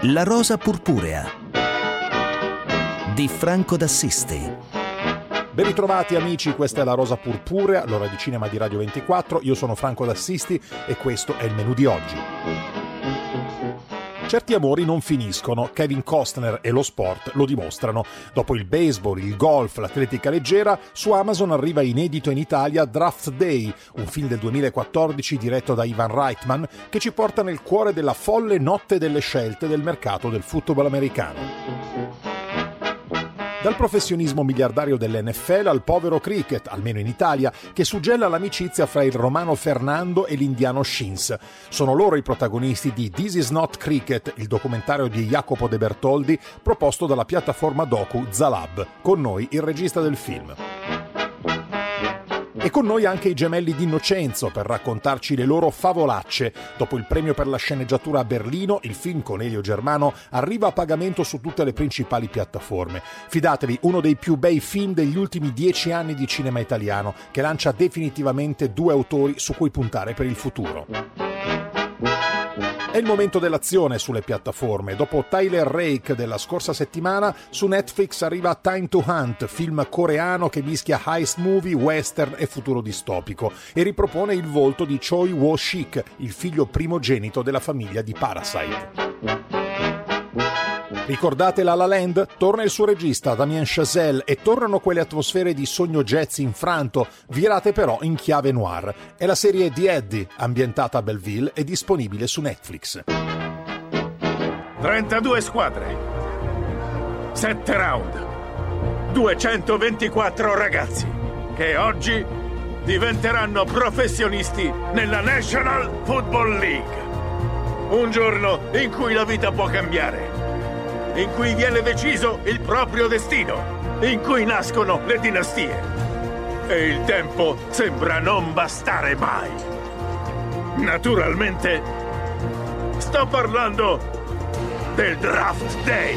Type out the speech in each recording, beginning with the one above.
La rosa purpurea di Franco d'Assisti. Ben ritrovati amici, questa è La Rosa Purpurea, l'ora di cinema di Radio 24. Io sono Franco d'Assisti e questo è il menù di oggi. Certi amori non finiscono, Kevin Costner e lo sport lo dimostrano. Dopo il baseball, il golf, l'atletica leggera, su Amazon arriva inedito in Italia Draft Day, un film del 2014 diretto da Ivan Reitman che ci porta nel cuore della folle notte delle scelte del mercato del football americano. Dal professionismo miliardario dell'NFL al povero cricket, almeno in Italia, che suggella l'amicizia fra il romano Fernando e l'indiano Shins. Sono loro i protagonisti di This Is Not Cricket, il documentario di Jacopo De Bertoldi, proposto dalla piattaforma docu Zalab. Con noi il regista del film. E con noi anche i gemelli d'Innocenzo per raccontarci le loro favolacce. Dopo il premio per la sceneggiatura a Berlino, il film con Elio Germano arriva a pagamento su tutte le principali piattaforme. Fidatevi, uno dei più bei film degli ultimi 10 anni di cinema italiano, che lancia definitivamente due autori su cui puntare per il futuro. È il momento dell'azione sulle piattaforme. Dopo Tyler Rake della scorsa settimana, su Netflix arriva Time to Hunt, film coreano che mischia heist movie, western e futuro distopico e ripropone il volto di Choi Woo-shik, il figlio primogenito della famiglia di Parasite. Ricordate La La Land? Torna il suo regista Damien Chazelle e tornano quelle atmosfere di sogno jazz infranto, virate però in chiave noir. È la serie The Eddie, ambientata a Belleville e disponibile su Netflix. 32 squadre, 7 round, 224 ragazzi che oggi diventeranno professionisti nella National Football League. Un giorno in cui la vita può cambiare, in cui viene deciso il proprio destino, in cui nascono le dinastie. E il tempo sembra non bastare mai. Naturalmente, sto parlando del Draft Day.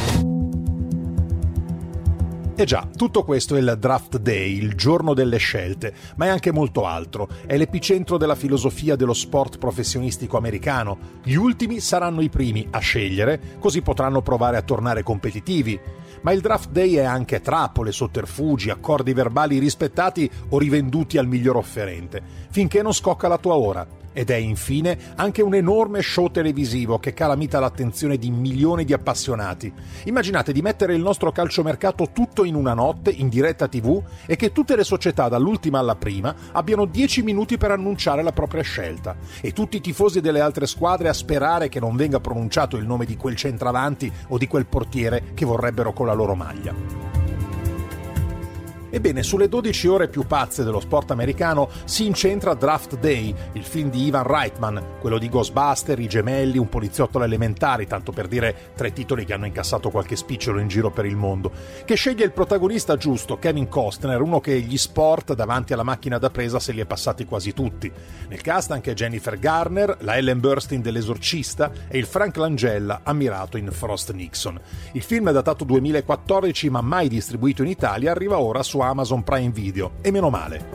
E già, tutto questo è il Draft Day, il giorno delle scelte, ma è anche molto altro. È l'epicentro della filosofia dello sport professionistico americano. Gli ultimi saranno i primi a scegliere, così potranno provare a tornare competitivi. Ma il Draft Day è anche trappole, sotterfugi, accordi verbali rispettati o rivenduti al miglior offerente, finché non scocca la tua ora. Ed è infine anche un enorme show televisivo che calamita l'attenzione di milioni di appassionati. Immaginate di mettere il nostro calciomercato tutto in una notte, in diretta TV, e che tutte le società dall'ultima alla prima abbiano 10 minuti per annunciare la propria scelta. E tutti i tifosi delle altre squadre a sperare che non venga pronunciato il nome di quel centravanti o di quel portiere che vorrebbero con la loro maglia. Ebbene, sulle 12 ore più pazze dello sport americano si incentra Draft Day, il film di Ivan Reitman, quello di Ghostbuster, I Gemelli, Un poliziotto alle elementari, tanto per dire 3 titoli che hanno incassato qualche spicciolo in giro per il mondo, che sceglie il protagonista giusto, Kevin Costner, uno che gli sport davanti alla macchina da presa se li è passati quasi tutti. Nel cast anche Jennifer Garner, la Ellen Burstyn dell'Esorcista e il Frank Langella ammirato in Frost Nixon. Il film è datato 2014 ma mai distribuito in Italia, arriva ora su Amazon Prime Video, e meno male.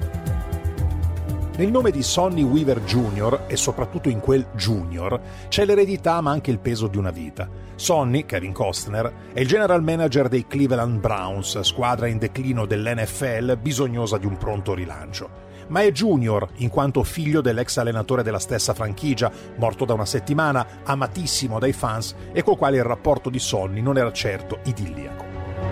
Nel nome di Sonny Weaver Jr., e soprattutto in quel Junior, c'è l'eredità ma anche il peso di una vita. Sonny, Kevin Costner, è il general manager dei Cleveland Browns, squadra in declino dell'NFL bisognosa di un pronto rilancio. Ma è Junior in quanto figlio dell'ex allenatore della stessa franchigia, morto da una settimana, amatissimo dai fans e col quale il rapporto di Sonny non era certo idilliaco.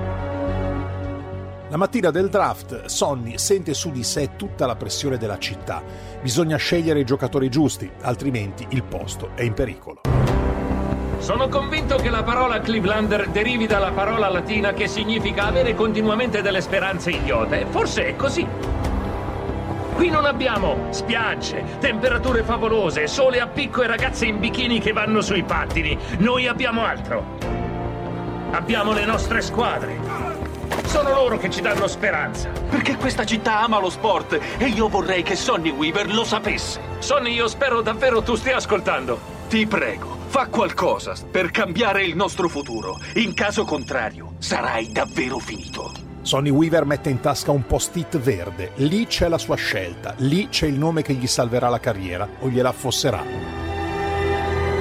La mattina del draft, Sonny sente su di sé tutta la pressione della città. Bisogna scegliere i giocatori giusti, altrimenti il posto è in pericolo. Sono convinto che la parola Clevelander derivi dalla parola latina che significa avere continuamente delle speranze idiote. Forse è così. Qui non abbiamo spiagge, temperature favolose, sole a picco e ragazze in bikini che vanno sui pattini. Noi abbiamo altro. Abbiamo le nostre squadre. Sono loro che ci danno speranza. Perché questa città ama lo sport e io vorrei che Sonny Weaver lo sapesse. Sonny, io spero davvero tu stia ascoltando. Ti prego, fa qualcosa per cambiare il nostro futuro. In caso contrario, sarai davvero finito. Sonny Weaver mette in tasca un post-it verde. Lì c'è la sua scelta. Lì c'è il nome che gli salverà la carriera o gliela affosserà.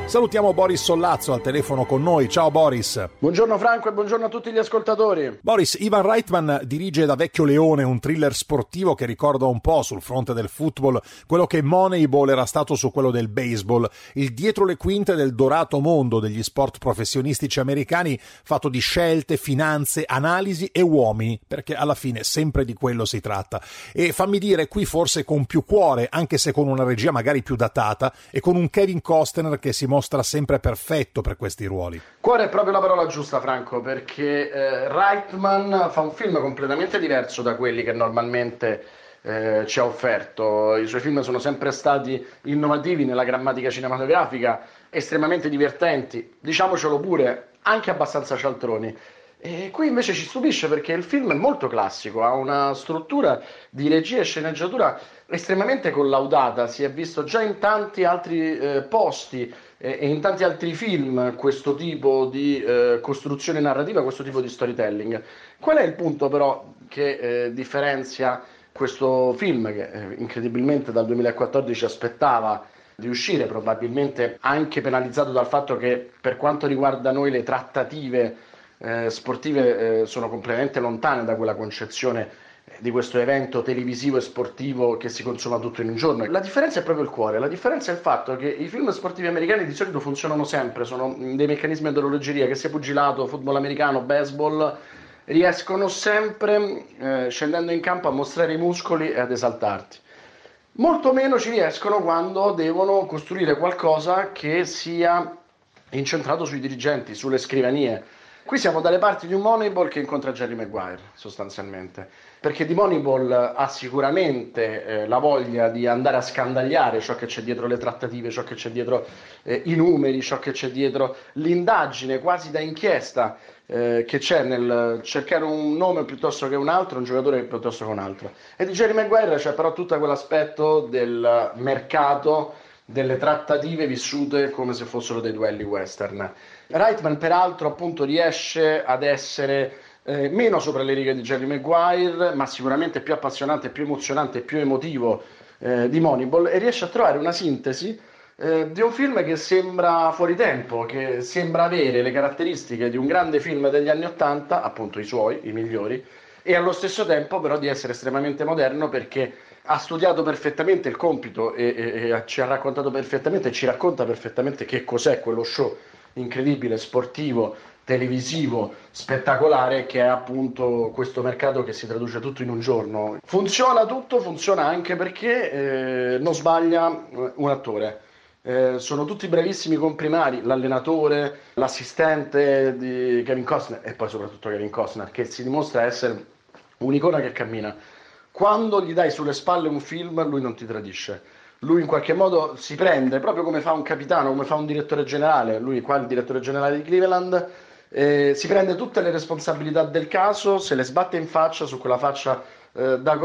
Salutiamo Boris Sollazzo al telefono con noi. Ciao Boris. Buongiorno Franco e buongiorno a tutti gli ascoltatori. Boris, Ivan Reitman dirige Da vecchio leone un thriller sportivo che ricorda un po' sul fronte del football quello che Moneyball era stato su quello del baseball, il dietro le quinte del dorato mondo degli sport professionistici americani fatto di scelte, finanze, analisi e uomini, perché alla fine sempre di quello si tratta. E fammi dire, qui forse con più cuore, anche se con una regia magari più datata e con un Kevin Costner che si mostra sempre perfetto per questi ruoli. Cuore è proprio la parola giusta, Franco, perché Reitman fa un film completamente diverso da quelli che normalmente ci ha offerto. I suoi film sono sempre stati innovativi nella grammatica cinematografica, estremamente divertenti, diciamocelo pure, anche abbastanza cialtroni. E qui invece ci stupisce perché il film è molto classico, ha una struttura di regia e sceneggiatura estremamente collaudata, si è visto già in tanti altri posti e in tanti altri film questo tipo di costruzione narrativa, questo tipo di storytelling. Qual è il punto però che differenzia questo film che incredibilmente dal 2014 aspettava di uscire, probabilmente anche penalizzato dal fatto che per quanto riguarda noi le trattative sportive sono completamente lontane da quella concezione di questo evento televisivo e sportivo che si consuma tutto in un giorno. La differenza è proprio il cuore, la differenza è il fatto che i film sportivi americani di solito funzionano sempre, sono dei meccanismi ad orologeria, che sia pugilato, football americano, baseball, riescono sempre scendendo in campo a mostrare i muscoli e ad esaltarti. Molto meno ci riescono quando devono costruire qualcosa che sia incentrato sui dirigenti, sulle scrivanie. Qui siamo dalle parti di un Moneyball che incontra Jerry Maguire, sostanzialmente, perché di Moneyball ha sicuramente la voglia di andare a scandagliare ciò che c'è dietro le trattative, ciò che c'è dietro i numeri, ciò che c'è dietro l'indagine quasi da inchiesta che c'è nel cercare un nome piuttosto che un altro, un giocatore piuttosto che un altro. E di Jerry Maguire c'è però tutto quell'aspetto del mercato, delle trattative vissute come se fossero dei duelli western. Reitman peraltro appunto riesce ad essere meno sopra le righe di Jerry Maguire, ma sicuramente più appassionante, più emozionante, più emotivo di Moneyball, e riesce a trovare una sintesi di un film che sembra fuori tempo, che sembra avere le caratteristiche di un grande film degli anni '80, appunto i suoi, i migliori, e allo stesso tempo però di essere estremamente moderno perché ha studiato perfettamente il compito e ci ha raccontato perfettamente, ci racconta perfettamente che cos'è quello show incredibile, sportivo, televisivo, spettacolare, che è appunto questo mercato che si traduce tutto in un giorno. Funziona tutto, funziona anche perché non sbaglia un attore. Sono tutti bravissimi comprimari, l'allenatore, l'assistente di Kevin Costner e poi soprattutto Kevin Costner, che si dimostra essere un'icona che cammina. Quando gli dai sulle spalle un film, lui non ti tradisce. Lui in qualche modo si prende, proprio come fa un capitano, come fa un direttore generale, lui qua è il direttore generale di Cleveland, si prende tutte le responsabilità del caso, se le sbatte in faccia, su quella faccia da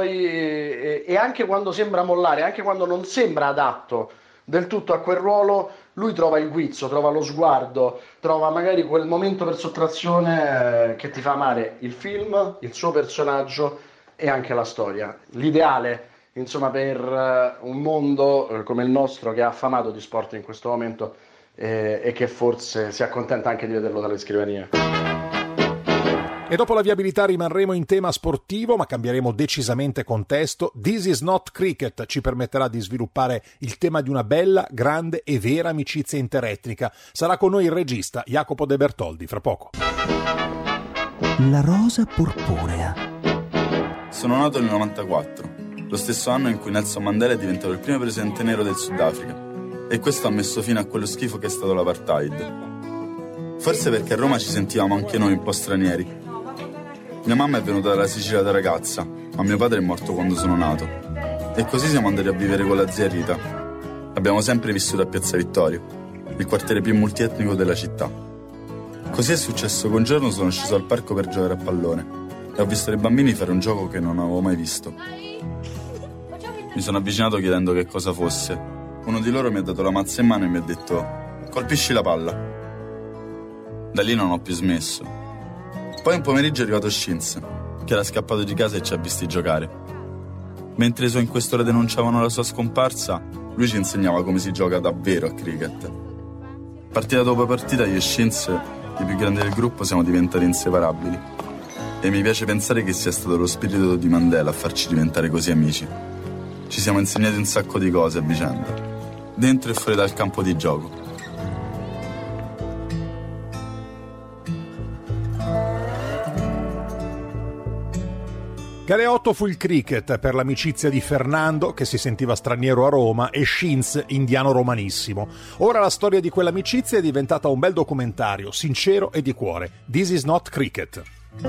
cowboy, e anche quando sembra mollare, anche quando non sembra adatto del tutto a quel ruolo, lui trova il guizzo, trova lo sguardo, trova magari quel momento per sottrazione che ti fa amare il film, il suo personaggio e anche la storia. L'ideale, insomma, per un mondo come il nostro che è affamato di sport in questo momento e che forse si accontenta anche di vederlo dalle scrivanie. E dopo la viabilità rimarremo in tema sportivo, ma cambieremo decisamente contesto. This is not cricket ci permetterà di sviluppare il tema di una bella, grande e vera amicizia interetnica. Sarà con noi il regista Jacopo De Bertoldi, fra poco. La rosa purpurea. Sono nato nel 94, lo stesso anno in cui Nelson Mandela è diventato il primo presidente nero del Sudafrica, e questo ha messo fine a quello schifo che è stato l'apartheid. Forse perché a Roma ci sentivamo anche noi un po' stranieri. Mia mamma è venuta dalla Sicilia da ragazza, ma mio padre è morto quando sono nato. E così siamo andati a vivere con la zia Rita. Abbiamo sempre vissuto a Piazza Vittorio, il quartiere più multietnico della città. Così è successo che un giorno sono sceso al parco per giocare a pallone e ho visto dei bambini fare un gioco che non avevo mai visto. Mi sono avvicinato chiedendo che cosa fosse. Uno di loro mi ha dato la mazza in mano e mi ha detto: colpisci la palla. Da lì non ho più smesso. Poi un pomeriggio è arrivato Shins, che era scappato di casa e ci ha visti giocare. Mentre i suoi inquestori denunciavano la sua scomparsa, lui ci insegnava come si gioca davvero a cricket. Partita dopo partita io e Shins, i più grandi del gruppo, siamo diventati inseparabili. E mi piace pensare che sia stato lo spirito di Mandela a farci diventare così amici. Ci siamo insegnati un sacco di cose a vicenda, dentro e fuori dal campo di gioco. Galeotto fu il cricket per l'amicizia di Fernando, che si sentiva straniero a Roma, e Shins, indiano romanissimo. Ora la storia di quell'amicizia è diventata un bel documentario, sincero e di cuore. This is not cricket.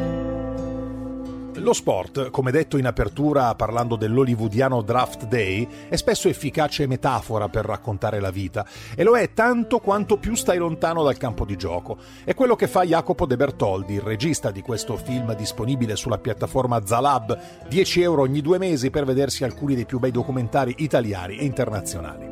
Lo sport, come detto in apertura parlando dell'hollywoodiano Draft Day, è spesso efficace metafora per raccontare la vita, e lo è tanto quanto più stai lontano dal campo di gioco. È quello che fa Jacopo De Bertoldi, il regista di questo film disponibile sulla piattaforma Zalab, 10 euro ogni 2 mesi per vedersi alcuni dei più bei documentari italiani e internazionali.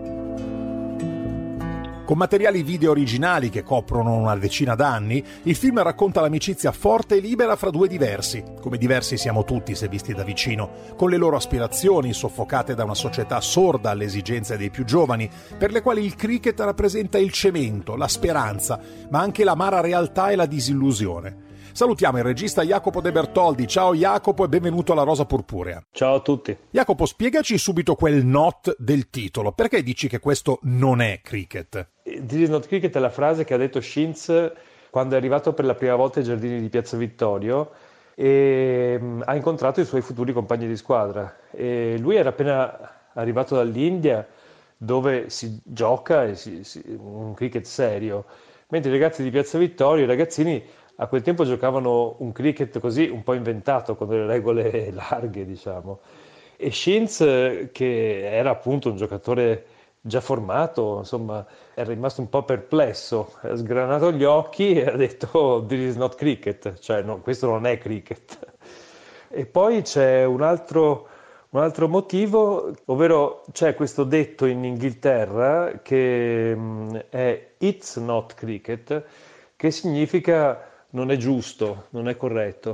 Con materiali video originali che coprono una decina d'anni, il film racconta l'amicizia forte e libera fra due diversi, come diversi siamo tutti se visti da vicino, con le loro aspirazioni soffocate da una società sorda alle esigenze dei più giovani, per le quali il cricket rappresenta il cemento, la speranza, ma anche l'amara realtà e la disillusione. Salutiamo il regista Jacopo De Bertoldi. Ciao Jacopo e benvenuto alla Rosa Purpurea. Ciao a tutti. Jacopo, spiegaci subito quel not del titolo. Perché dici che questo non è cricket? This is not cricket è la frase che ha detto Shins quando è arrivato per la prima volta ai giardini di Piazza Vittorio e ha incontrato i suoi futuri compagni di squadra. E lui era appena arrivato dall'India, dove si gioca un cricket serio, mentre i ragazzi di Piazza Vittorio, i ragazzini, a quel tempo giocavano un cricket così un po' inventato, con delle regole larghe, diciamo. E Shins, che era appunto un giocatore già formato, insomma, è rimasto un po' perplesso, ha sgranato gli occhi e ha detto "This is not cricket", cioè no, questo non è cricket. E poi c'è un altro motivo, ovvero c'è questo detto in Inghilterra che è "It's not cricket", che significa non è giusto, non è corretto.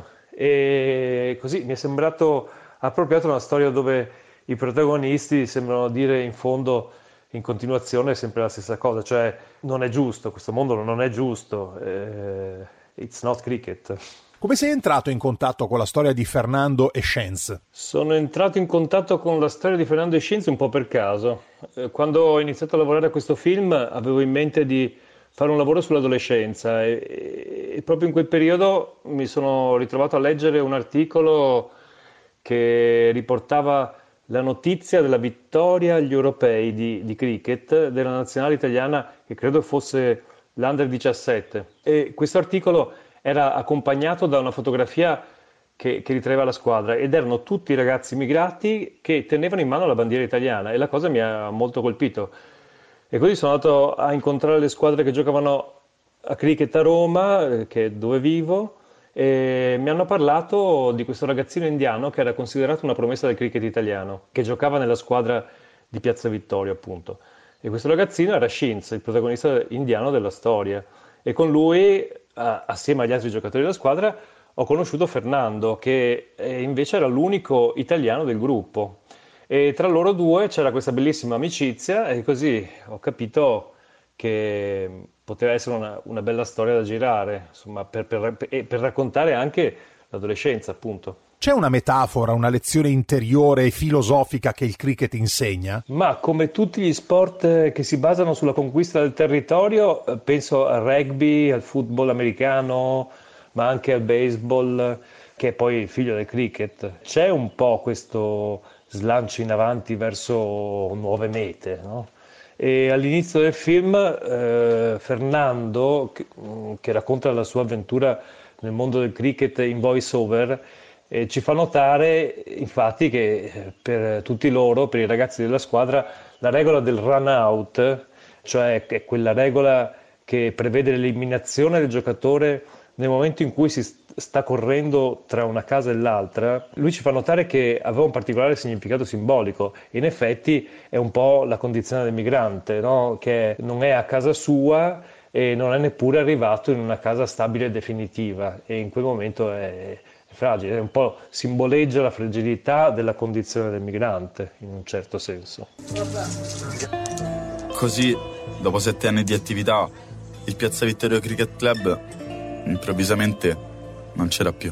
E così mi è sembrato appropriato una storia dove i protagonisti sembrano dire in fondo, in continuazione, sempre la stessa cosa, cioè non è giusto, questo mondo non è giusto, it's not cricket. Come sei entrato in contatto con la storia di Fernando e Shins? Sono entrato in contatto con la storia di Fernando e Shins un po' per caso. Quando ho iniziato a lavorare a questo film avevo in mente di fare un lavoro sull'adolescenza e proprio in quel periodo mi sono ritrovato a leggere un articolo che riportava la notizia della vittoria agli europei di cricket della nazionale italiana, che credo fosse l'Under 17. E questo articolo era accompagnato da una fotografia che ritraeva la squadra ed erano tutti ragazzi immigrati che tenevano in mano la bandiera italiana e la cosa mi ha molto colpito. E così sono andato a incontrare le squadre che giocavano a cricket a Roma, che è dove vivo, e mi hanno parlato di questo ragazzino indiano che era considerato una promessa del cricket italiano, che giocava nella squadra di Piazza Vittorio, appunto. E questo ragazzino era Shins, il protagonista indiano della storia. E con lui, assieme agli altri giocatori della squadra, ho conosciuto Fernando, che invece era l'unico italiano del gruppo. E tra loro due c'era questa bellissima amicizia e così ho capito che poteva essere una bella storia da girare, insomma, per raccontare anche l'adolescenza, appunto. C'è una metafora, una lezione interiore e filosofica che il cricket insegna? Ma come tutti gli sport che si basano sulla conquista del territorio, penso al rugby, al football americano, ma anche al baseball, che è poi il figlio del cricket. C'è un po' questo slancio in avanti verso nuove mete, no? E all'inizio del film Fernando, che racconta la sua avventura nel mondo del cricket in voice over, ci fa notare infatti che per tutti loro, per i ragazzi della squadra, la regola del run out, cioè è quella regola che prevede l'eliminazione del giocatore nel momento in cui si sta correndo tra una casa e l'altra, lui ci fa notare che aveva un particolare significato simbolico. In effetti è un po' la condizione del migrante, no? Che non è a casa sua e non è neppure arrivato in una casa stabile e definitiva, e in quel momento è fragile, è un po' simboleggia la fragilità della condizione del migrante, in un certo senso. Così, dopo 7 anni di attività, il Piazza Vittorio Cricket Club improvvisamente non c'era più.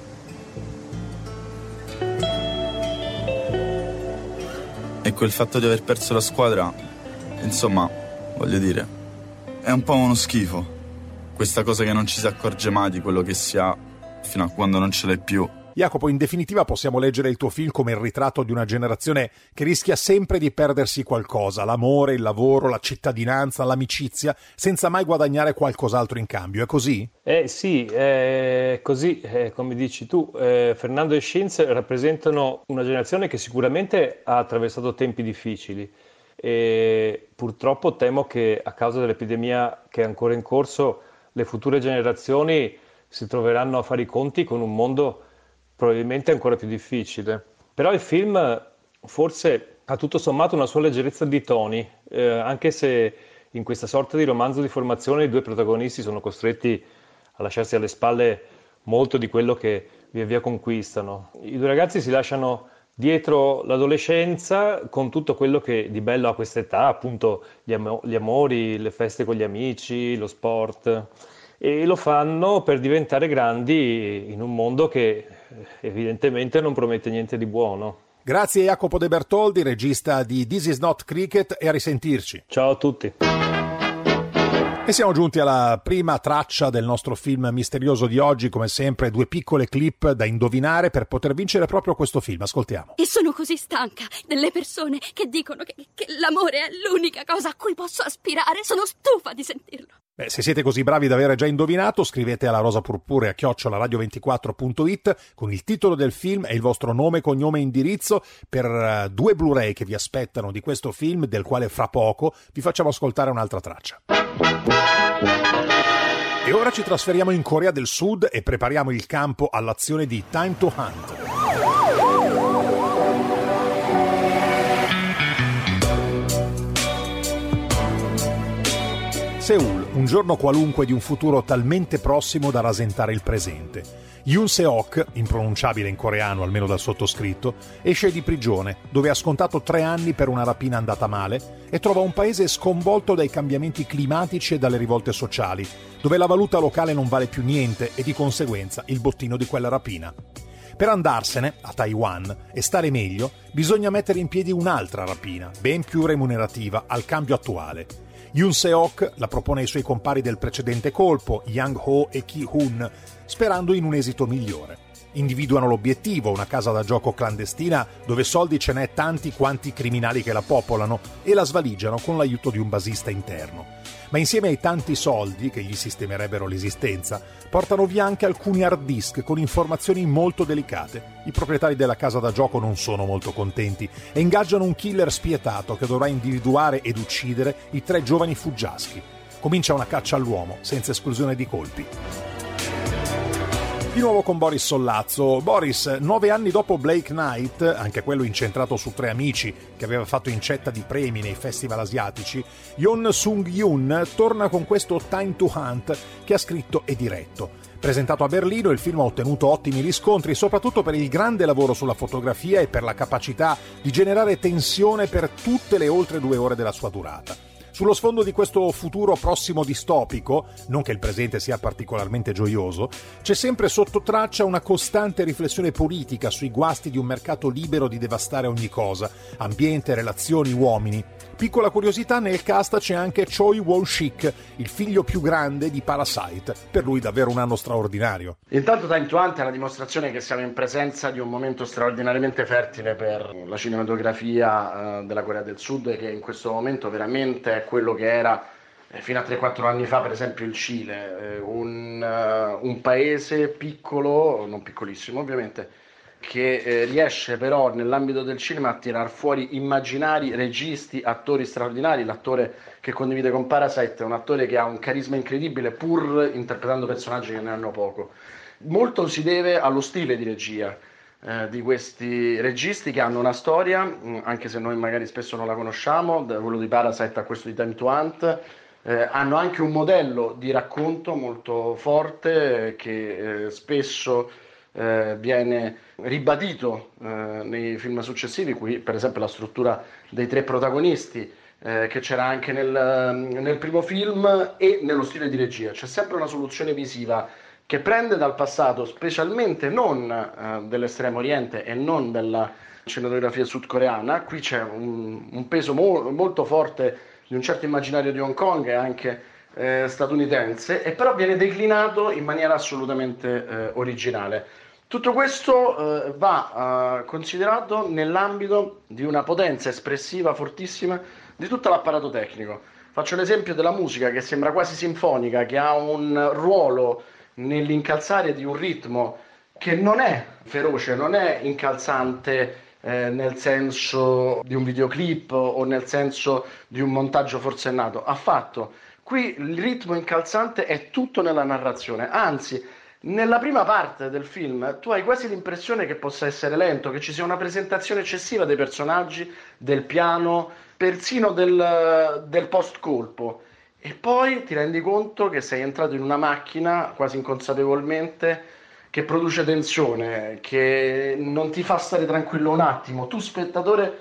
E quel fatto di aver perso la squadra, insomma, voglio dire, è un po' uno schifo. Questa cosa che non ci si accorge mai di quello che si ha fino a quando non ce l'hai più. Jacopo, in definitiva possiamo leggere il tuo film come il ritratto di una generazione che rischia sempre di perdersi qualcosa, l'amore, il lavoro, la cittadinanza, l'amicizia, senza mai guadagnare qualcos'altro in cambio. È così? Sì, è così, come dici tu. Fernando e Shinz rappresentano una generazione che sicuramente ha attraversato tempi difficili e purtroppo temo che a causa dell'epidemia che è ancora in corso le future generazioni si troveranno a fare i conti con un mondo probabilmente ancora più difficile. Però il film forse ha tutto sommato una sua leggerezza di toni, anche se in questa sorta di romanzo di formazione i due protagonisti sono costretti a lasciarsi alle spalle molto di quello che via via conquistano. I due ragazzi si lasciano dietro l'adolescenza con tutto quello che di bello ha questa età, appunto gli amori, le feste con gli amici, lo sport, e lo fanno per diventare grandi in un mondo che evidentemente non promette niente di buono. Grazie a Jacopo De Bertoldi, regista di This Is Not Cricket, e a risentirci. Ciao a tutti. E siamo giunti alla prima traccia del nostro film misterioso di oggi, come sempre 2 piccole clip da indovinare per poter vincere proprio questo film. Ascoltiamo. E sono così stanca delle persone che dicono che l'amore è l'unica cosa a cui posso aspirare. Sono stufa di sentirlo. Se siete così bravi da aver già indovinato, scrivete alla rosapurpurea@radio24.it con il titolo del film e il vostro nome, cognome e indirizzo per 2 Blu-ray che vi aspettano di questo film, del quale fra poco vi facciamo ascoltare un'altra traccia. E ora ci trasferiamo in Corea del Sud e prepariamo il campo all'azione di Time to Hunt. Seul, un giorno qualunque di un futuro talmente prossimo da rasentare il presente. Yoon Se-ok, impronunciabile in coreano almeno dal sottoscritto, esce di prigione, dove ha scontato 3 anni per una rapina andata male, e trova un paese sconvolto dai cambiamenti climatici e dalle rivolte sociali, dove la valuta locale non vale più niente e di conseguenza il bottino di quella rapina. Per andarsene, a Taiwan, e stare meglio, bisogna mettere in piedi un'altra rapina, ben più remunerativa al cambio attuale. Yoon Se-ok la propone ai suoi compari del precedente colpo, Yang Ho e Ki-hun, sperando in un esito migliore. Individuano l'obiettivo, una casa da gioco clandestina dove soldi ce n'è tanti quanti criminali che la popolano, e la svaligiano con l'aiuto di un basista interno. Ma insieme ai tanti soldi, che gli sistemerebbero l'esistenza, portano via anche alcuni hard disk con informazioni molto delicate. I proprietari della casa da gioco non sono molto contenti e ingaggiano un killer spietato che dovrà individuare ed uccidere i 3 giovani fuggiaschi. Comincia una caccia all'uomo, senza esclusione di colpi. Di nuovo con Boris Sollazzo. Boris, 9 anni dopo Blake Knight, anche quello incentrato su 3 amici che aveva fatto incetta di premi nei festival asiatici, Yeon Sung-yoon torna con questo Time to Hunt che ha scritto e diretto. Presentato a Berlino, il film ha ottenuto ottimi riscontri, soprattutto per il grande lavoro sulla fotografia e per la capacità di generare tensione per tutte le oltre 2 ore della sua durata. Sullo sfondo di questo futuro prossimo distopico, non che il presente sia particolarmente gioioso, c'è sempre sotto traccia una costante riflessione politica sui guasti di un mercato libero di devastare ogni cosa, ambiente, relazioni, uomini. Piccola curiosità, nel cast c'è anche Choi Won-sik, il figlio più grande di Parasite, per lui davvero un anno straordinario. Intanto Time to Hunt è la dimostrazione che siamo in presenza di un momento straordinariamente fertile per la cinematografia della Corea del Sud, che in questo momento veramente è quello che era fino a 3-4 anni fa, per esempio il Cile, un paese piccolo, non piccolissimo ovviamente, che riesce però nell'ambito del cinema a tirar fuori immaginari, registi, attori straordinari. L'attore che condivide con Parasite è un attore che ha un carisma incredibile pur interpretando personaggi che ne hanno poco. Molto si deve allo stile di regia di questi registi, che hanno una storia, anche se noi magari spesso non la conosciamo, da quello di Parasite a questo di Time to Hunt. Hanno anche un modello di racconto molto forte che spesso viene ribadito nei film successivi. Qui per esempio la struttura dei 3 protagonisti che c'era anche nel primo film, e nello stile di regia. C'è sempre una soluzione visiva che prende dal passato, specialmente non dell'Estremo Oriente e non della cinematografia sudcoreana. Qui c'è un peso molto forte di un certo immaginario di Hong Kong e anche statunitense, e però viene declinato in maniera assolutamente originale. Tutto questo va considerato nell'ambito di una potenza espressiva fortissima di tutto l'apparato tecnico. Faccio l'esempio della musica, che sembra quasi sinfonica, che ha un ruolo nell'incalzare di un ritmo che non è feroce, non è incalzante nel senso di un videoclip o nel senso di un montaggio forsennato, affatto. Qui il ritmo incalzante è tutto nella narrazione, anzi nella prima parte del film tu hai quasi l'impressione che possa essere lento, che ci sia una presentazione eccessiva dei personaggi, del piano, persino del post-colpo, e poi ti rendi conto che sei entrato in una macchina quasi inconsapevolmente, che produce tensione, che non ti fa stare tranquillo un attimo. Tu spettatore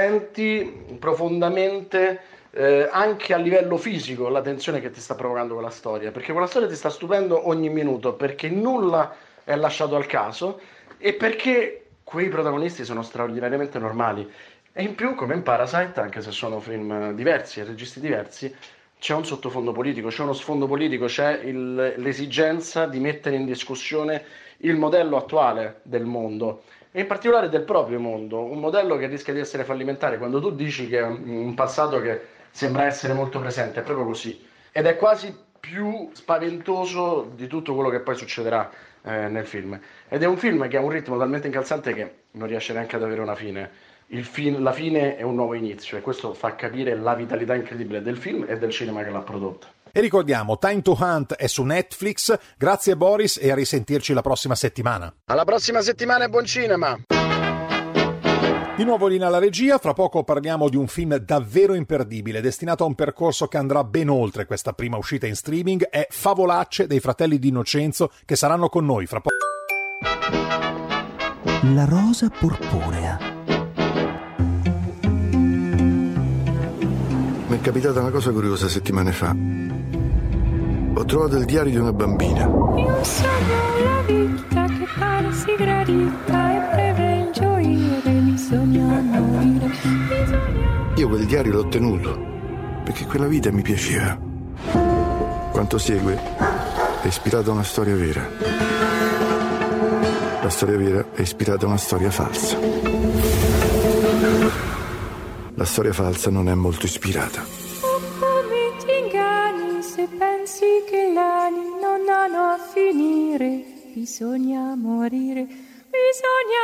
senti profondamente anche a livello fisico la tensione che ti sta provocando quella storia, perché quella storia ti sta stupendo ogni minuto, perché nulla è lasciato al caso e perché quei protagonisti sono straordinariamente normali. E in più, come in Parasite, anche se sono film diversi e registi diversi, c'è un sottofondo politico, c'è uno sfondo politico, c'è l'esigenza di mettere in discussione il modello attuale del mondo, e in particolare del proprio mondo, un modello che rischia di essere fallimentare. Quando tu dici che è un passato che sembra essere molto presente, è proprio così, ed è quasi più spaventoso di tutto quello che poi succederà nel film, ed è un film che ha un ritmo talmente incalzante che non riesce neanche ad avere una fine. La fine è un nuovo inizio, e questo fa capire la vitalità incredibile del film e del cinema che l'ha prodotto. E ricordiamo, Time to Hunt è su Netflix. Grazie Boris, e a risentirci la prossima settimana. Alla prossima settimana e buon cinema! Di nuovo linea alla regia, fra poco parliamo di un film davvero imperdibile, destinato a un percorso che andrà ben oltre questa prima uscita in streaming. È Favolacce dei fratelli D'Innocenzo, che saranno con noi fra poco. La rosa purpurea. Mi è capitata una cosa curiosa settimane fa. Ho trovato il diario di una bambina. Io sono la vita che pare si gradita e breve il gioire, bisogna morire, bisogna... Io quel diario l'ho tenuto perché quella vita mi piaceva. Quanto segue è ispirato a una storia vera. La storia vera è ispirata a una storia falsa. La storia falsa non è molto ispirata. Come ti inganni se pensi che l'anni non hanno a finire? Bisogna morire, bisogna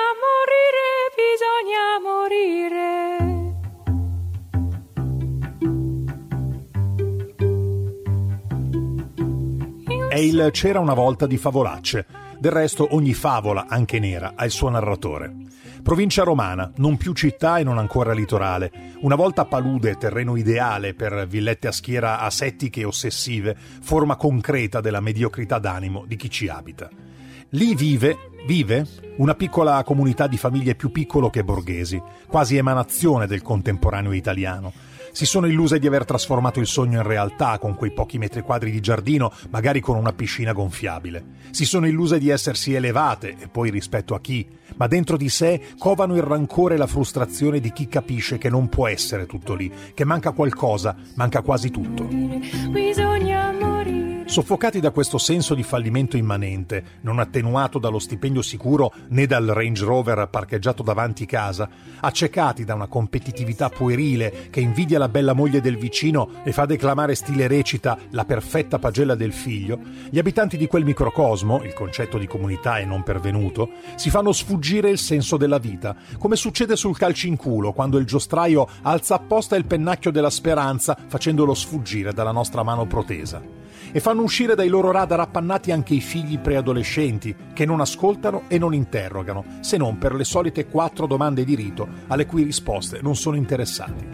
morire. È il C'era una volta di Favolacce. Del resto ogni favola, anche nera, ha il suo narratore. Provincia romana, non più città e non ancora litorale. Una volta palude, terreno ideale per villette a schiera asettiche e ossessive, forma concreta della mediocrità d'animo di chi ci abita. Lì vive una piccola comunità di famiglie più piccolo che borghesi, quasi emanazione del contemporaneo italiano. Si sono illuse di aver trasformato il sogno in realtà con quei pochi metri quadri di giardino, magari con una piscina gonfiabile. Si sono illuse di essersi elevate, e poi rispetto a chi, ma dentro di sé covano il rancore e la frustrazione di chi capisce che non può essere tutto lì, che manca qualcosa, manca quasi tutto. Bisogna morire. Soffocati da questo senso di fallimento immanente, non attenuato dallo stipendio sicuro né dal Range Rover parcheggiato davanti casa, accecati da una competitività puerile che invidia la bella moglie del vicino e fa declamare stile recita la perfetta pagella del figlio, gli abitanti di quel microcosmo, il concetto di comunità è non pervenuto, si fanno sfuggire il senso della vita, come succede sul calcinculo quando il giostraio alza apposta il pennacchio della speranza facendolo sfuggire dalla nostra mano protesa. E fanno uscire dai loro radar appannati anche i figli preadolescenti, che non ascoltano e non interrogano, se non per le solite 4 domande di rito alle cui risposte non sono interessati.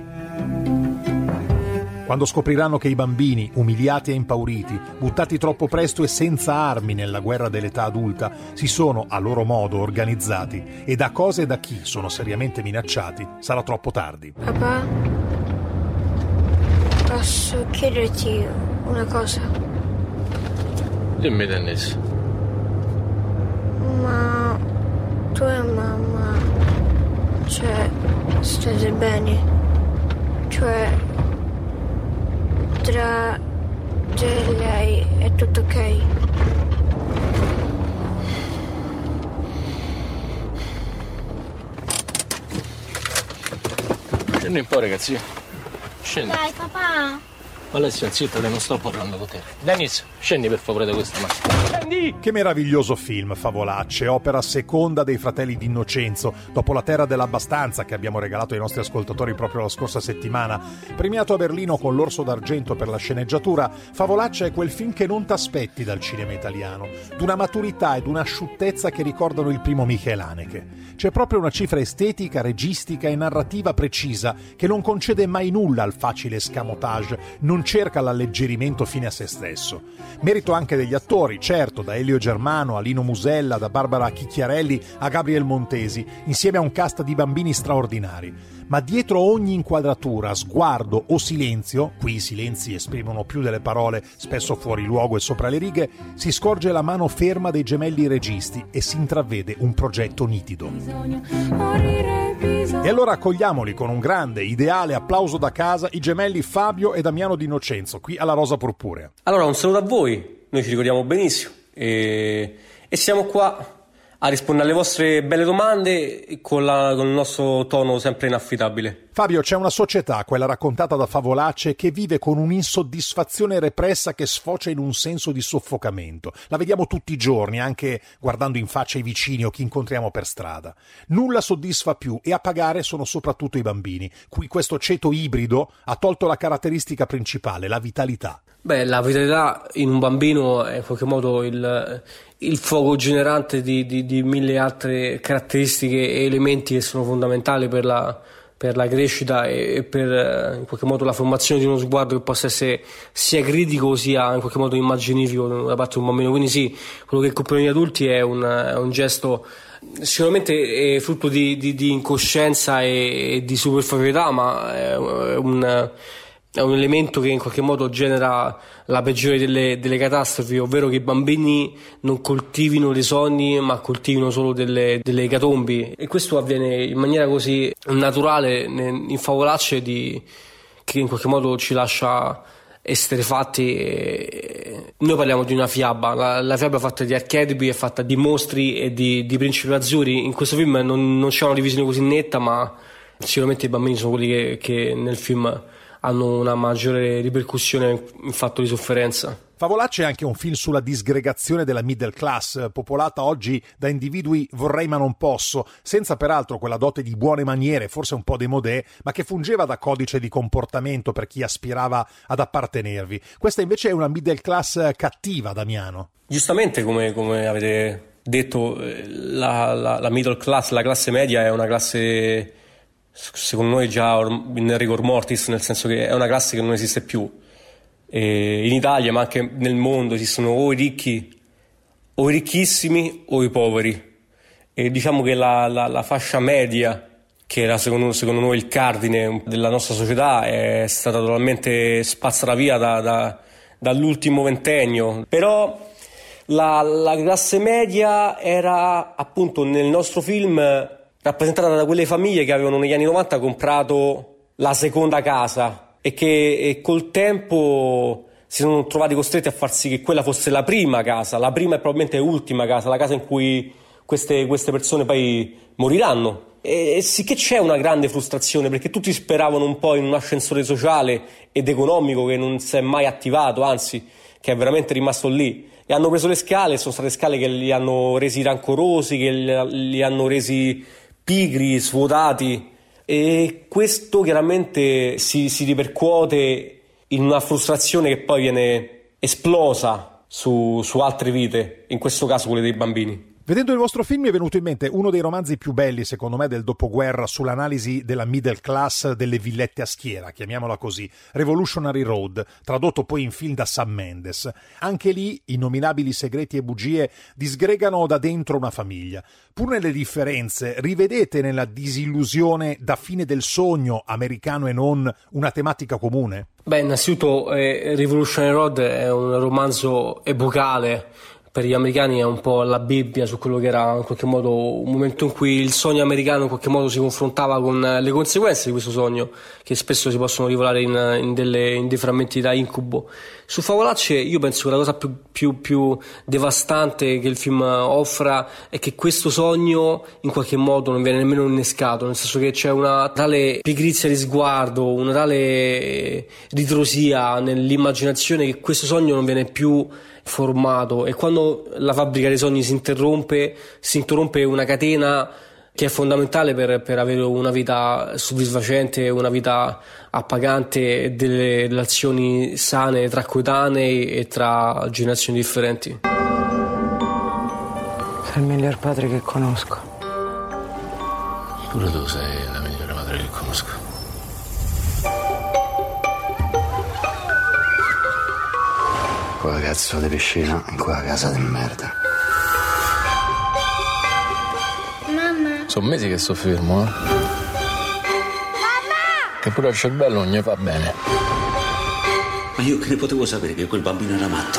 Quando scopriranno che i bambini, umiliati e impauriti, buttati troppo presto e senza armi nella guerra dell'età adulta, si sono, a loro modo, organizzati e da cosa e da chi sono seriamente minacciati, sarà troppo tardi. Papà? chiederti una cosa. Dimmi, Dennis. Ma tu e mamma, cioè, state bene? Cioè, tra te e lei è tutto ok? Scendi un po', ragazzi. Scendi. Dai, papà. Alessia, zitto, non sto parlando con te. Dennis, scendi per favore da questa macchina. Scendi! Che meraviglioso film, Favolacce, opera seconda dei fratelli D'Innocenzo, dopo La terra dell'abbastanza che abbiamo regalato ai nostri ascoltatori proprio la scorsa settimana. Premiato a Berlino con l'Orso d'Argento per la sceneggiatura, Favolacce è quel film che non t'aspetti dal cinema italiano, d'una maturità e d'una asciuttezza che ricordano il primo Michel Haneke. C'è proprio una cifra estetica, registica e narrativa precisa che non concede mai nulla al facile escamotage, non cerca l'alleggerimento fine a se stesso. Merito anche degli attori, certo, da Elio Germano a Lino Musella, da Barbara Chicchiarelli a Gabriel Montesi, insieme a un cast di bambini straordinari. Ma dietro ogni inquadratura, sguardo o silenzio, qui i silenzi esprimono più delle parole, spesso fuori luogo e sopra le righe, si scorge la mano ferma dei gemelli registi e si intravede un progetto nitido. E allora accogliamoli con un grande, ideale applauso da casa i gemelli Fabio e Damiano D'Innocenzo, qui alla Rosa Purpurea. Allora, un saluto a voi, noi ci ricordiamo benissimo e siamo qua a rispondere alle vostre belle domande con il nostro tono sempre inaffidabile. Fabio, c'è una società, quella raccontata da Favolacce, che vive con un'insoddisfazione repressa che sfocia in un senso di soffocamento. La vediamo tutti i giorni, anche guardando in faccia i vicini o chi incontriamo per strada. Nulla soddisfa più e a pagare sono soprattutto i bambini, cui questo ceto ibrido ha tolto la caratteristica principale, la vitalità. Beh, la vitalità in un bambino è in qualche modo il fuoco generante di mille altre caratteristiche e elementi che sono fondamentali per la crescita e per in qualche modo la formazione di uno sguardo che possa essere sia critico sia in qualche modo immaginifico da parte di un bambino. Quindi sì, quello che compiono gli adulti è un gesto sicuramente frutto di incoscienza e di superficialità, ma è un elemento che in qualche modo genera la peggiore delle catastrofi, ovvero che i bambini non coltivino dei sogni ma coltivino solo delle ecatombi, e questo avviene in maniera così naturale in Favolacce che in qualche modo ci lascia esterefatti. Noi parliamo di una fiaba, la fiaba è fatta di archetipi, è fatta di mostri e di principi azzurri. In questo film non c'è una divisione così netta, ma sicuramente i bambini sono quelli che nel film hanno una maggiore ripercussione in fatto di sofferenza. Favolacce è anche un film sulla disgregazione della middle class, popolata oggi da individui vorrei ma non posso, senza peraltro quella dote di buone maniere, forse un po' démodé, ma che fungeva da codice di comportamento per chi aspirava ad appartenervi. Questa invece è una middle class cattiva, Damiano. Giustamente, come avete detto, la middle class, la classe media è una classe, secondo noi, già in rigor mortis, nel senso che è una classe che non esiste più. E in Italia, ma anche nel mondo, esistono o i ricchi, o i ricchissimi, o i poveri. E diciamo che la fascia media, che era secondo noi il cardine della nostra società, è stata totalmente spazzata via dall'ultimo ventennio. Però la classe media era, appunto, nel nostro film rappresentata da quelle famiglie che avevano negli anni 90 comprato la seconda casa e che col tempo si sono trovati costretti a far sì che quella fosse la prima casa, la prima e probabilmente ultima casa, la casa in cui queste persone poi moriranno. E sì che c'è una grande frustrazione, perché tutti speravano un po' in un ascensore sociale ed economico che non si è mai attivato, anzi che è veramente rimasto lì, e hanno preso le scale, sono state scale che li hanno resi rancorosi, che li hanno resi pigri, svuotati, e questo chiaramente si ripercuote in una frustrazione che poi viene esplosa su altre vite, in questo caso quelle dei bambini. Vedendo il vostro film mi è venuto in mente uno dei romanzi più belli, secondo me, del dopoguerra sull'analisi della middle class delle villette a schiera, chiamiamola così, Revolutionary Road, tradotto poi in film da Sam Mendes. Anche lì innominabili segreti e bugie disgregano da dentro una famiglia. Pur nelle differenze, rivedete nella disillusione da fine del sogno, americano e non, una tematica comune? Beh, innanzitutto Revolutionary Road è un romanzo epocale. Per gli americani è un po' la Bibbia su quello che era in qualche modo un momento in cui il sogno americano in qualche modo si confrontava con le conseguenze di questo sogno, che spesso si possono rivelare in dei frammenti da incubo. Su Favolacce io penso che la cosa più devastante che il film offra è che questo sogno in qualche modo non viene nemmeno innescato, nel senso che c'è una tale pigrizia di sguardo, una tale ritrosia nell'immaginazione che questo sogno non viene più formato, e quando la fabbrica dei sogni si interrompe una catena che è fondamentale per avere una vita soddisfacente, una vita appagante e delle relazioni sane tra coetanei e tra generazioni differenti. Sei il miglior padre che conosco. Pure tu sei la migliore madre che conosco. Quella cazzo di piscina in quella casa di merda. Mamma. Sono mesi che sto fermo, Mamma! Che pure al cervello non gli fa bene. Ma io che ne potevo sapere che quel bambino era matto?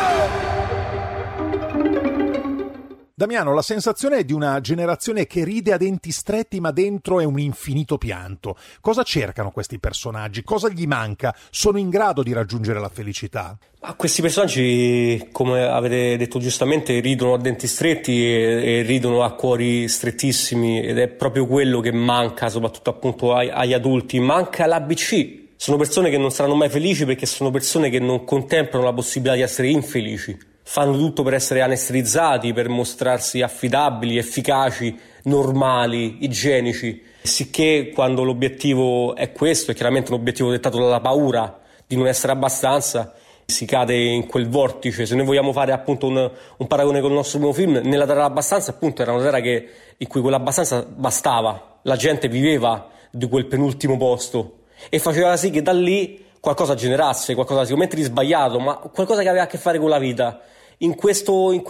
Damiano, la sensazione è di una generazione che ride a denti stretti ma dentro è un infinito pianto. Cosa cercano questi personaggi? Cosa gli manca? Sono in grado di raggiungere la felicità? Questi personaggi, come avete detto giustamente, ridono a denti stretti e ridono a cuori strettissimi, ed è proprio quello che manca soprattutto appunto agli adulti. Manca l'ABC. Sono persone che non saranno mai felici perché sono persone che non contemplano la possibilità di essere infelici. Fanno tutto per essere anesterizzati, per mostrarsi affidabili, efficaci, normali, igienici. Sicché quando l'obiettivo è questo, è chiaramente un obiettivo dettato dalla paura di non essere abbastanza, si cade in quel vortice. Se noi vogliamo fare appunto un paragone con il nostro primo film, nella terra dell'abbastanza appunto era una terra in cui quell'abbastanza bastava. La gente viveva di quel penultimo posto e faceva sì che da lì qualcosa generasse, qualcosa sicuramente di sbagliato, ma qualcosa che aveva a che fare con la vita. In questi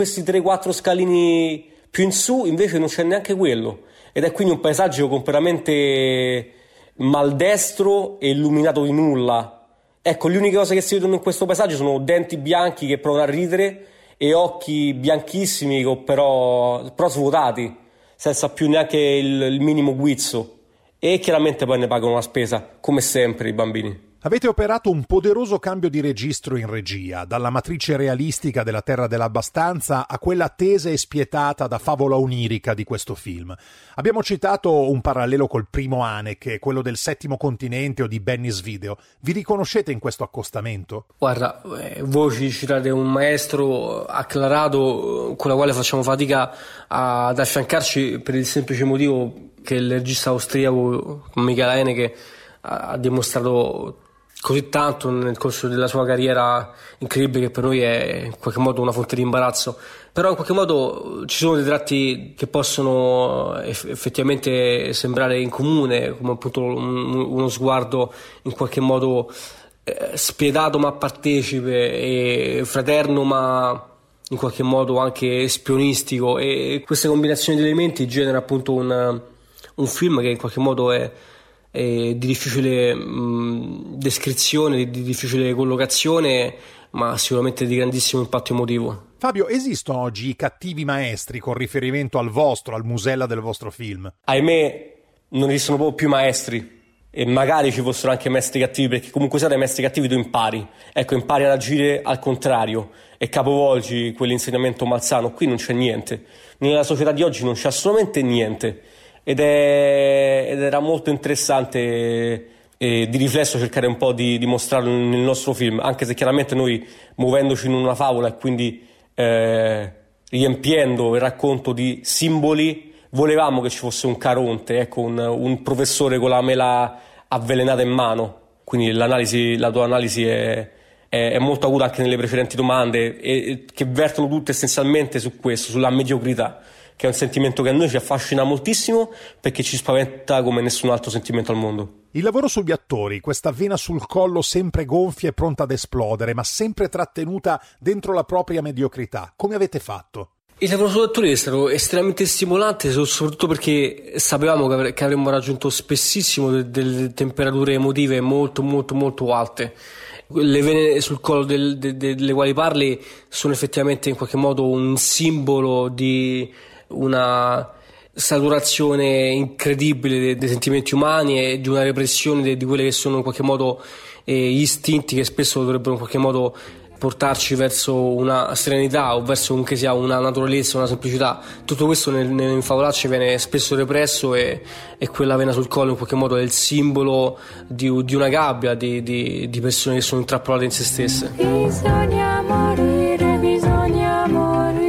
3-4 scalini più in su invece non c'è neanche quello, ed è quindi un paesaggio completamente maldestro e illuminato di nulla. Ecco, le uniche cose che si vedono in questo paesaggio sono denti bianchi che provano a ridere e occhi bianchissimi però svuotati, senza più neanche il minimo guizzo, e chiaramente poi ne pagano la spesa, come sempre i bambini. Avete operato un poderoso cambio di registro in regia, dalla matrice realistica della Terra dell'Abbastanza a quella tesa e spietata da favola onirica di questo film. Abbiamo citato un parallelo col primo Haneke, quello del Settimo Continente o di Benny's Video. Vi riconoscete in questo accostamento? Guarda, voi ci citate un maestro acclarato con la quale facciamo fatica ad affiancarci per il semplice motivo che il regista austriaco Michael Haneke ha dimostrato così tanto nel corso della sua carriera incredibile che per noi è in qualche modo una fonte di imbarazzo. Però in qualche modo ci sono dei tratti che possono effettivamente sembrare in comune, come appunto uno sguardo in qualche modo spietato ma partecipe, e fraterno ma in qualche modo anche spionistico, e queste combinazioni di elementi genera appunto un film che in qualche modo è di difficile descrizione, di difficile collocazione, ma sicuramente di grandissimo impatto emotivo. Fabio, esistono oggi i cattivi maestri con riferimento al Musella del vostro film? Ahimè, non esistono proprio più maestri, e magari ci fossero anche maestri cattivi, perché comunque sia dai maestri cattivi tu impari. Ecco, impari ad agire al contrario e capovolgi quell'insegnamento malsano. Qui non c'è niente. Nella società di oggi non c'è assolutamente niente. Ed era molto interessante di riflesso cercare un po' di mostrarlo nel nostro film, anche se chiaramente noi, muovendoci in una favola e quindi riempiendo il racconto di simboli, volevamo che ci fosse un Caronte, ecco, un professore con la mela avvelenata in mano. Quindi la tua analisi è è molto acuta anche nelle precedenti domande, e che vertono tutte essenzialmente su questo, sulla mediocrità, che è un sentimento che a noi ci affascina moltissimo perché ci spaventa come nessun altro sentimento al mondo. Il lavoro sugli attori, questa vena sul collo sempre gonfia e pronta ad esplodere, ma sempre trattenuta dentro la propria mediocrità. Come avete fatto? Il lavoro sugli attori è stato estremamente stimolante, soprattutto perché sapevamo che avremmo raggiunto spessissimo delle temperature emotive molto molto molto alte. Le vene sul collo delle quali parli sono effettivamente in qualche modo un simbolo di una saturazione incredibile dei sentimenti umani e di una repressione di quelle che sono in qualche modo gli istinti che spesso dovrebbero in qualche modo portarci verso una serenità o verso comunque sia una naturalezza, una semplicità. Tutto questo nelle favolacce viene spesso represso e quella vena sul collo in qualche modo è il simbolo di una gabbia di persone che sono intrappolate in se stesse. Bisogna morire, bisogna morire.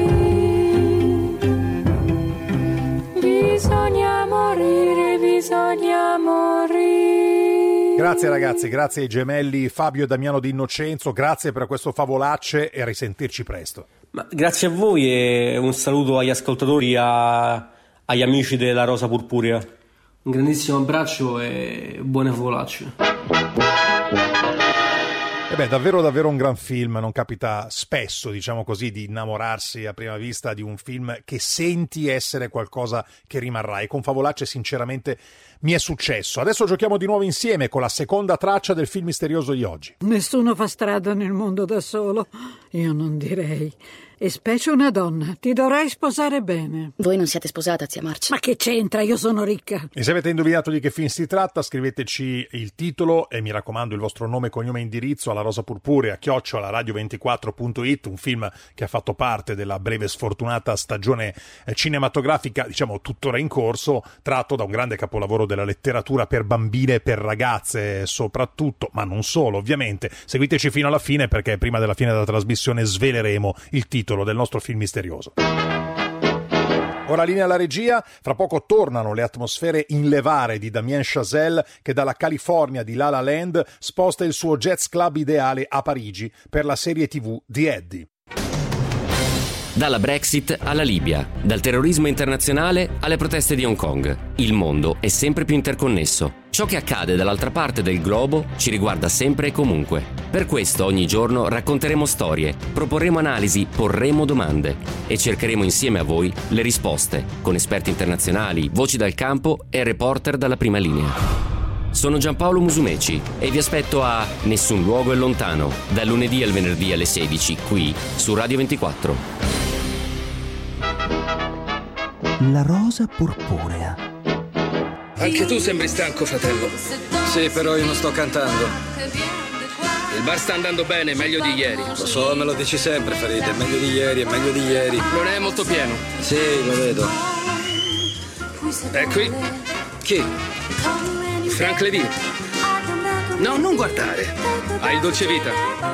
Bisogna morire, bisogna morire. Grazie ragazzi, grazie ai gemelli Fabio e Damiano Di Innocenzo, grazie per questo favolacce e a risentirci presto. Ma grazie a voi e un saluto agli ascoltatori, agli amici della Rosa Purpurea. Un grandissimo abbraccio e buone favolacce. Davvero un gran film, non capita spesso, diciamo così, di innamorarsi a prima vista di un film che senti essere qualcosa che rimarrà, e con favolacce sinceramente mi è successo. Adesso giochiamo di nuovo insieme con la seconda traccia del film misterioso di oggi. Nessuno fa strada nel mondo da solo, io non direi. E specie una donna, ti dovrai sposare bene. Voi non siete sposata, zia Marcia. Ma che c'entra, io sono ricca. E se avete indovinato di che film si tratta, scriveteci il titolo e mi raccomando il vostro nome, cognome e indirizzo alla rosapurpurea@radio24.it, un film che ha fatto parte della breve sfortunata stagione cinematografica, diciamo tuttora in corso, tratto da un grande capolavoro della letteratura per bambine e per ragazze soprattutto, ma non solo ovviamente. Seguiteci fino alla fine perché prima della fine della trasmissione sveleremo il titolo del nostro film misterioso. Ora linea alla regia, fra poco tornano le atmosfere inlevare di Damien Chazelle che dalla California di La La Land sposta il suo jazz club ideale a Parigi per la serie TV The Eddie. Dalla Brexit alla Libia, dal terrorismo internazionale alle proteste di Hong Kong, il mondo è sempre più interconnesso. Ciò che accade dall'altra parte del globo ci riguarda sempre e comunque. Per questo ogni giorno racconteremo storie, proporremo analisi, porremo domande e cercheremo insieme a voi le risposte, con esperti internazionali, voci dal campo e reporter dalla prima linea. Sono Giampaolo Musumeci e vi aspetto a Nessun luogo è lontano, dal lunedì al venerdì alle 16, qui su Radio 24. La rosa purpurea. Anche tu sembri stanco, fratello. Sì, però io non sto cantando. Il bar sta andando bene, meglio di ieri. Lo so, me lo dici sempre, Farid, è meglio di ieri, è meglio di ieri. Non è molto pieno. Sì, lo vedo. E qui? Chi? Frank Levin. No, non guardare. Hai il dolce vita.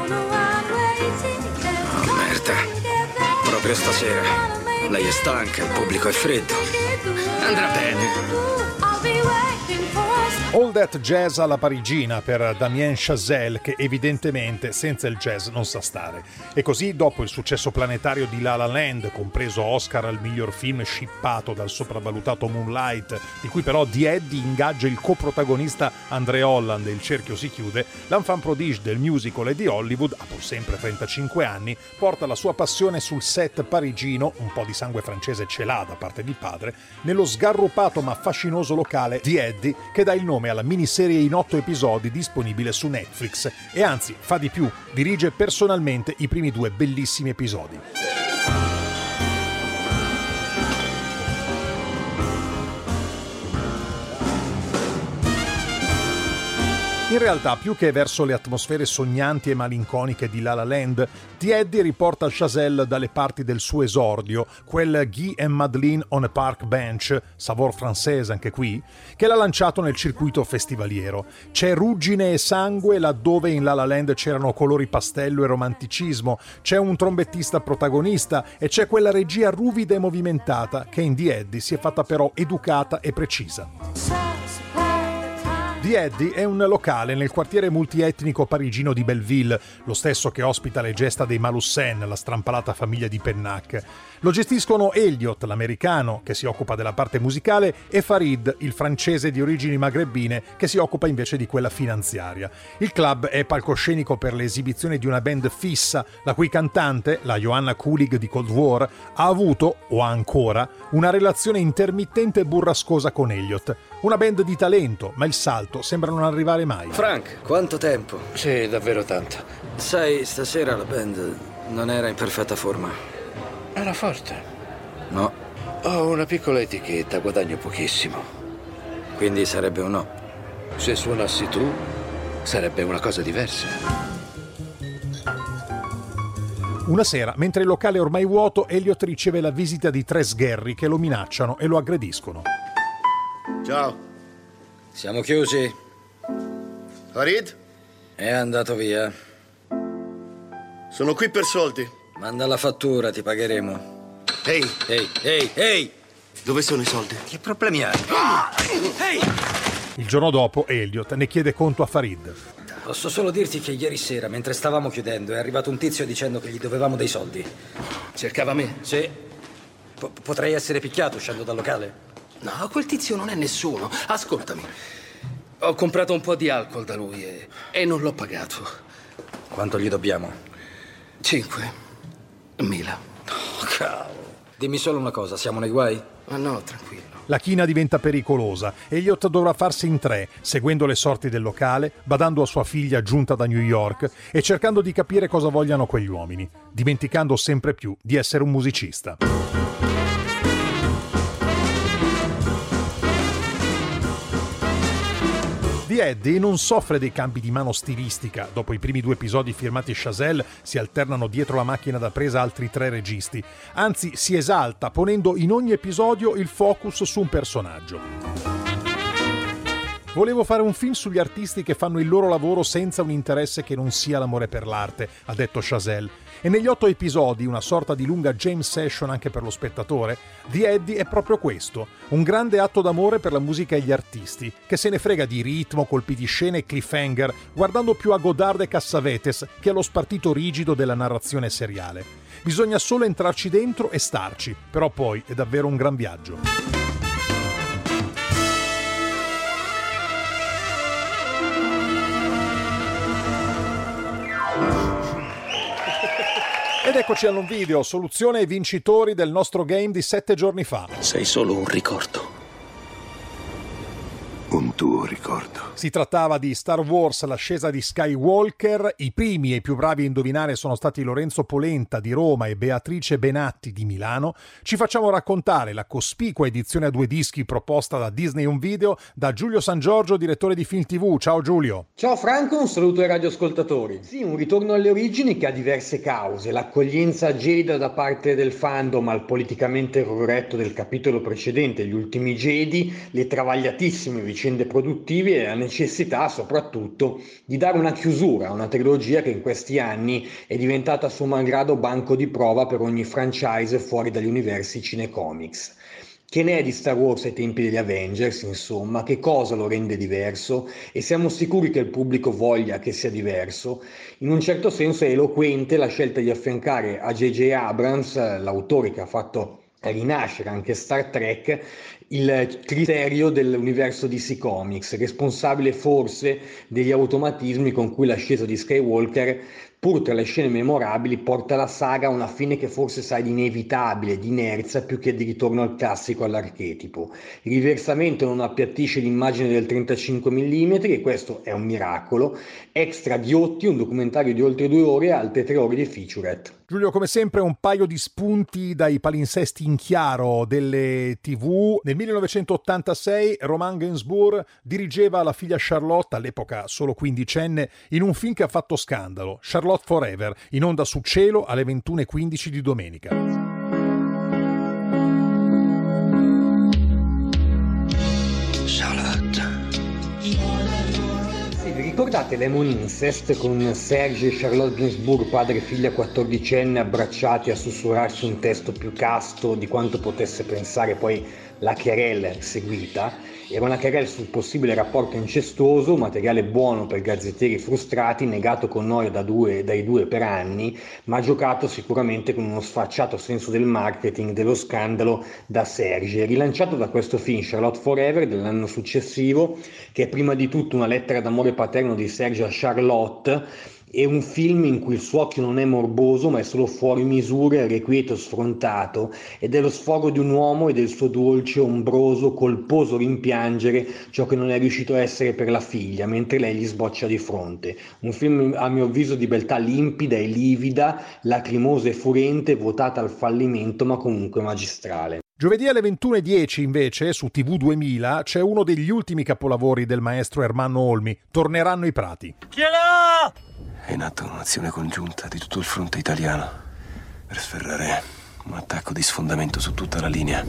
Oh, merda. Proprio stasera. Lei è stanca, il pubblico è freddo. Andrà bene. All That Jazz alla parigina per Damien Chazelle, che evidentemente senza il jazz non sa stare. E così, dopo il successo planetario di La La Land, compreso Oscar al miglior film shippato dal sopravvalutato Moonlight, di cui però The Eddie ingaggia il coprotagonista Andre Holland e il cerchio si chiude, l'enfant prodige del musical e di Hollywood, a pur sempre 35 anni, porta la sua passione sul set parigino, un po' di sangue francese ce l'ha da parte di padre, nello sgarrupato ma fascinoso locale The Eddie, che dà il nome alla miniserie in 8 episodi disponibile su Netflix e anzi fa di più, dirige personalmente i primi 2 bellissimi episodi. In realtà, più che verso le atmosfere sognanti e malinconiche di La La Land, The Eddie riporta Chazelle dalle parti del suo esordio, quel Guy et Madeleine on a Park Bench, savor francese anche qui, che l'ha lanciato nel circuito festivaliero. C'è ruggine e sangue laddove in La La Land c'erano colori pastello e romanticismo, c'è un trombettista protagonista e c'è quella regia ruvida e movimentata che in The Eddie si è fatta però educata e precisa. The The Eddy è un locale nel quartiere multietnico parigino di Belleville, lo stesso che ospita le gesta dei Malussen, la strampalata famiglia di Pennac. Lo gestiscono Elliot, l'americano, che si occupa della parte musicale, e Farid, il francese di origini magrebine, che si occupa invece di quella finanziaria. Il club è palcoscenico per le esibizioni di una band fissa, la cui cantante, la Joanna Kulig di Cold War, ha avuto, o ha ancora, una relazione intermittente e burrascosa con Elliot. Una band di talento, ma il salto sembra non arrivare mai. Frank, quanto tempo? Sì, davvero tanto. Sai, stasera la band non era in perfetta forma. Era forte. No. Ho una piccola etichetta, guadagno pochissimo. Quindi sarebbe un no. Se suonassi tu, sarebbe una cosa diversa. Una sera, mentre il locale è ormai vuoto, Elliot riceve la visita di 3 sgherri che lo minacciano e lo aggrediscono. Ciao. Siamo chiusi. Farid? È andato via. Sono qui per soldi. Manda la fattura, ti pagheremo. Ehi! Dove sono i soldi? Che problemi hai? Ehi! Il giorno dopo, Elliot ne chiede conto a Farid. Posso solo dirti che ieri sera, mentre stavamo chiudendo, è arrivato un tizio dicendo che gli dovevamo dei soldi. Cercava me? Sì. Potrei essere picchiato uscendo dal locale? No, quel tizio non è nessuno. Ascoltami. Ho comprato un po' di alcol da lui e non l'ho pagato. Quanto gli dobbiamo? 5.000. Oh, cavolo. Dimmi solo una cosa, siamo nei guai? Ma no, tranquillo. La china diventa pericolosa. Elliot dovrà farsi in 3, seguendo le sorti del locale, badando a sua figlia giunta da New York e cercando di capire cosa vogliano quegli uomini, dimenticando sempre più di essere un musicista. The Eddy non soffre dei cambi di mano stilistica. Dopo i primi 2 episodi firmati Chazelle si alternano dietro la macchina da presa altri 3 registi. Anzi, si esalta ponendo in ogni episodio il focus su un personaggio. Volevo fare un film sugli artisti che fanno il loro lavoro senza un interesse che non sia l'amore per l'arte, ha detto Chazelle. E negli 8 episodi, una sorta di lunga jam session anche per lo spettatore, The Eddy è proprio questo, un grande atto d'amore per la musica e gli artisti, che se ne frega di ritmo, colpi di scena e cliffhanger, guardando più a Godard e Cassavetes che allo spartito rigido della narrazione seriale. Bisogna solo entrarci dentro e starci, però poi è davvero un gran viaggio. Ed eccoci all'un video, soluzione ai vincitori del nostro game di 7 giorni fa. Sei solo un ricordo. Un tuo ricordo. Si trattava di Star Wars, l'ascesa di Skywalker. I primi e i più bravi a indovinare sono stati Lorenzo Polenta di Roma e Beatrice Benatti di Milano. Ci facciamo raccontare la cospicua edizione a 2 dischi proposta da Disney Home Video da Giulio San Giorgio, direttore di Film TV. Ciao Giulio. Ciao Franco, un saluto ai radioascoltatori. Sì, un ritorno alle origini che ha diverse cause. L'accoglienza gelida da parte del fandom al politicamente corretto del capitolo precedente, Gli ultimi Jedi, le travagliatissime vicende produttive e la necessità soprattutto di dare una chiusura a una trilogia che in questi anni è diventata a suo malgrado banco di prova per ogni franchise fuori dagli universi cinecomics. Che ne è di Star Wars ai tempi degli Avengers, insomma, che cosa lo rende diverso e siamo sicuri che il pubblico voglia che sia diverso? In un certo senso è eloquente la scelta di affiancare a J.J. Abrams, l'autore che ha fatto rinascere anche Star Trek, il criterio dell'universo DC Comics, responsabile forse degli automatismi con cui l'ascesa di Skywalker, pur tra le scene memorabili, porta la saga a una fine che forse sa di inevitabile, di inerzia più che di ritorno al classico, all'archetipo. Il riversamento non appiattisce l'immagine del 35 mm e questo è un miracolo. Extra Ghiotti, un documentario di oltre 2 ore e altre 3 ore di featurette. Giulio, come sempre un paio di spunti dai palinsesti in chiaro delle TV. Nel 1986 Roman Gainsbourg dirigeva la figlia Charlotte, all'epoca solo quindicenne, in un film che ha fatto scandalo, Charlotte Forever, in onda su Cielo alle 21:15 di domenica. Vi ricordate Lemon Incest con Serge e Charlotte Gainsbourg, padre e figlia 14enne, abbracciati a sussurrarsi un testo più casto di quanto potesse pensare poi la querelle seguita? Era una querela sul possibile rapporto incestuoso, materiale buono per gazzettieri frustrati, negato con noia dai due per anni, ma giocato sicuramente con uno sfacciato senso del marketing, dello scandalo da Serge. Rilanciato da questo film Charlotte Forever dell'anno successivo, che è prima di tutto una lettera d'amore paterno di Serge a Charlotte, è un film in cui il suo occhio non è morboso ma è solo fuori misura, irrequieto, sfrontato, ed è lo sfogo di un uomo e del suo dolce, ombroso, colposo rimpiangere ciò che non è riuscito a essere per la figlia, mentre lei gli sboccia di fronte. Un film a mio avviso di beltà limpida e livida, lacrimosa e furente, votata al fallimento ma comunque magistrale. Giovedì alle 21:10 invece su TV 2000 c'è uno degli ultimi capolavori del maestro Ermanno Olmi, Torneranno i prati. Chi è là? È in atto un'azione congiunta di tutto il fronte italiano per sferrare un attacco di sfondamento su tutta la linea.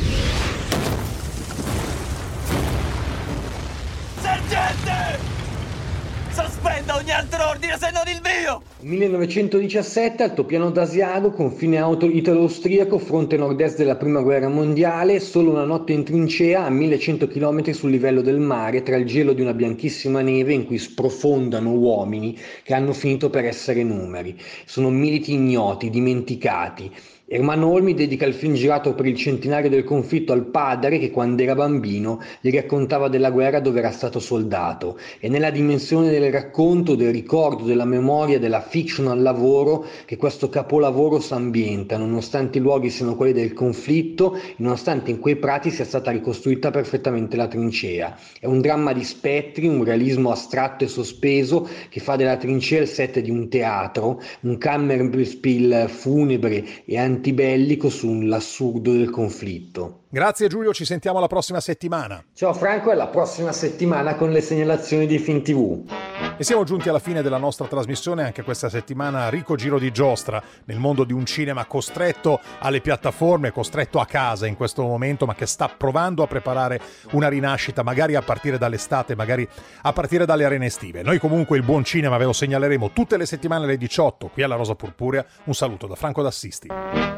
Sergente! Sospenda ogni altro ordine se non il mio! 1917, altopiano d'Asiago, confine italo-austriaco, fronte nord-est della prima guerra mondiale, solo una notte in trincea a 1100 km sul livello del mare, tra il gelo di una bianchissima neve in cui sprofondano uomini che hanno finito per essere numeri. Sono militi ignoti, dimenticati. Ermanno Olmi dedica il film girato per il centenario del conflitto al padre che quando era bambino gli raccontava della guerra dove era stato soldato, e nella dimensione del racconto, del ricordo, della memoria, della fiction al lavoro che questo capolavoro s'ambienta, nonostante i luoghi siano quelli del conflitto e nonostante in quei prati sia stata ricostruita perfettamente la trincea. È un dramma di spettri, un realismo astratto e sospeso che fa della trincea il set di un teatro, un Kammerspiel funebre e antibellico sull'assurdo del conflitto. Grazie Giulio, ci sentiamo la prossima settimana. Ciao Franco, e alla prossima settimana con le segnalazioni di Film TV. E siamo giunti alla fine della nostra trasmissione, anche questa settimana ricco giro di giostra nel mondo di un cinema costretto alle piattaforme, costretto a casa in questo momento, ma che sta provando a preparare una rinascita, magari a partire dall'estate, magari a partire dalle arene estive. Noi comunque il buon cinema ve lo segnaleremo tutte le settimane alle 18 qui alla Rosa Purpurea. Un saluto da Franco D'Assisti.